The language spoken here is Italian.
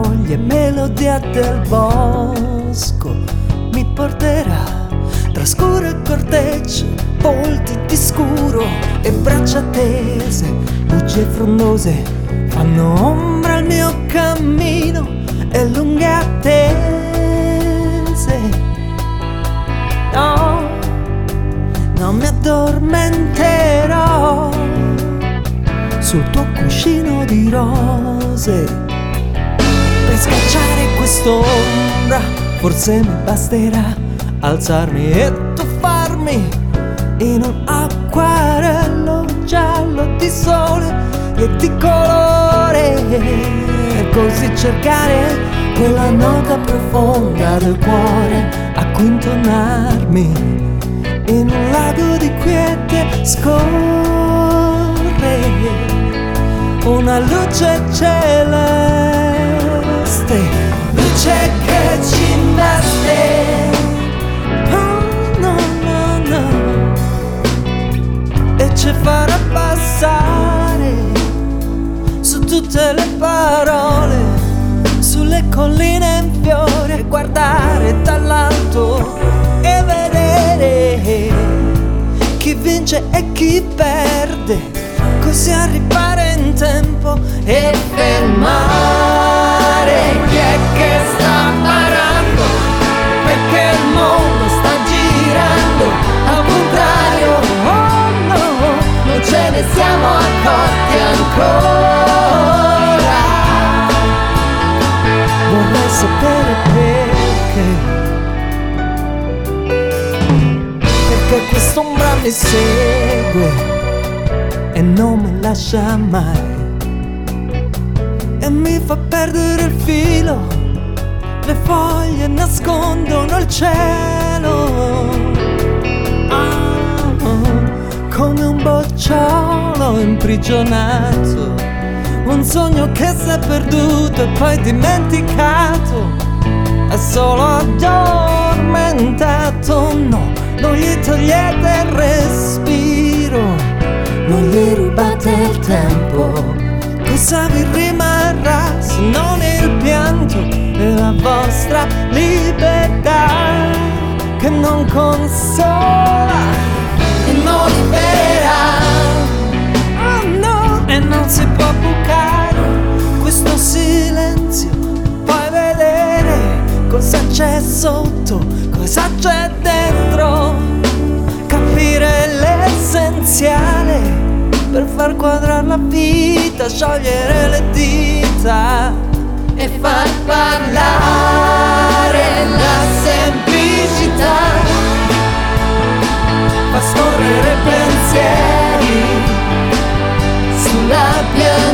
foglie, melodia del bosco mi porterà tra scuro e cortecce, volti di scuro e braccia tese, bugie frondose fanno ombra al mio cammino e lunghe attese. No, non mi addormenterò sul tuo cuscino di rose. Per scacciare quest'ombra forse mi basterà alzarmi e tuffarmi in un acquarello giallo di sole e di colore, e così cercare quella nota profonda del cuore a cui intonarmi in un lago di quiete. Scorre una luce celeste, luce che ci investe. Oh, no, no, no. E ci farà passare su tutte le parole, sulle colline in fiore, guardare dall'alto e vedere chi vince e chi perde, così arrivare in tempo e fermare chi è che sta parando, perché il mondo sta girando al contrario. Oh no, non ce ne siamo accorti ancora. Vorrei sapere perché quest'ombra mi segue e non mi lascia mai, e mi fa perdere il filo. Le foglie nascondono il cielo, come un bocciolo imprigionato, un sogno che si è perduto e poi dimenticato, è solo addormentato. No, non gli togliete il respiro, non gli rubate il tempo. Cosa vi rimarrà se non il pianto e la vostra libertà, che non consola e non libererà? Oh no, e non si può bucare questo silenzio, puoi vedere cosa c'è sotto, cosa c'è dentro, capire l'essenziale per far quadrare la vita, sciogliere le dita e far parlare la semplicità, fa scorrere pensieri sulla pianeta.